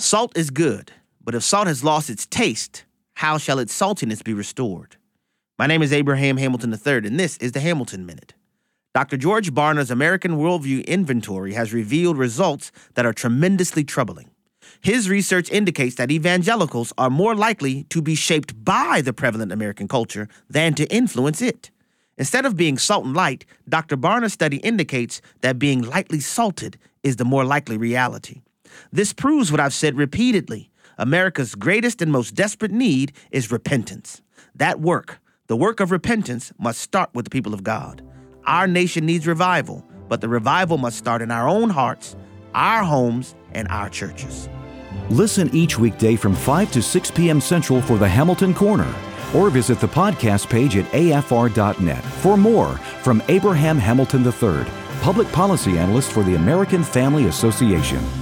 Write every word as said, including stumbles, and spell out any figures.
Salt is good, but if salt has lost its taste, how shall its saltiness be restored? My name is Abraham Hamilton the third, and this is the Hamilton Minute. Doctor George Barna's American Worldview Inventory has revealed results that are tremendously troubling. His research indicates that evangelicals are more likely to be shaped by the prevalent American culture than to influence it. Instead of being salt and light, Doctor Barna's study indicates that being lightly salted is the more likely reality. This proves what I've said repeatedly. America's greatest and most desperate need is repentance. That work, the work of repentance, must start with the people of God. Our nation needs revival, but the revival must start in our own hearts, our homes, and our churches. Listen each weekday from five to six p.m. Central for the Hamilton Corner, or visit the podcast page at A F R dot net for more from Abraham Hamilton the third, Public Policy Analyst for the American Family Association.